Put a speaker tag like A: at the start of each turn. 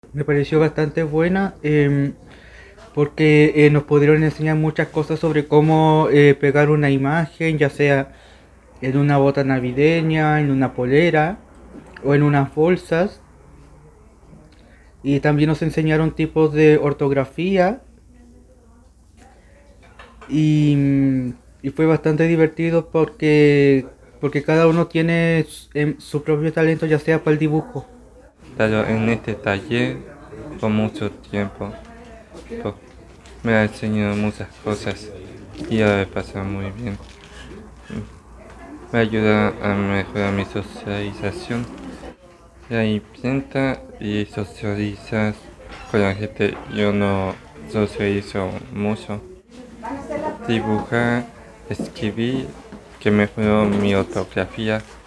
A: Me pareció bastante buena porque nos pudieron enseñar muchas cosas sobre cómo pegar una imagen, ya sea en una bota navideña, en una polera o en unas bolsas. Y también nos enseñaron tipos de ortografía y, y fue bastante divertido porque cada uno tiene su propio talento, ya sea para el dibujo.
B: Claro, en este taller por mucho tiempo po- me ha enseñado muchas cosas y la he pasado muy bien. Me ayuda a mejorar mi socialización. Ahí piensa y socializas con la gente. Yo no socializo mucho. Dibujar, escribir, que mejoró mi ortografía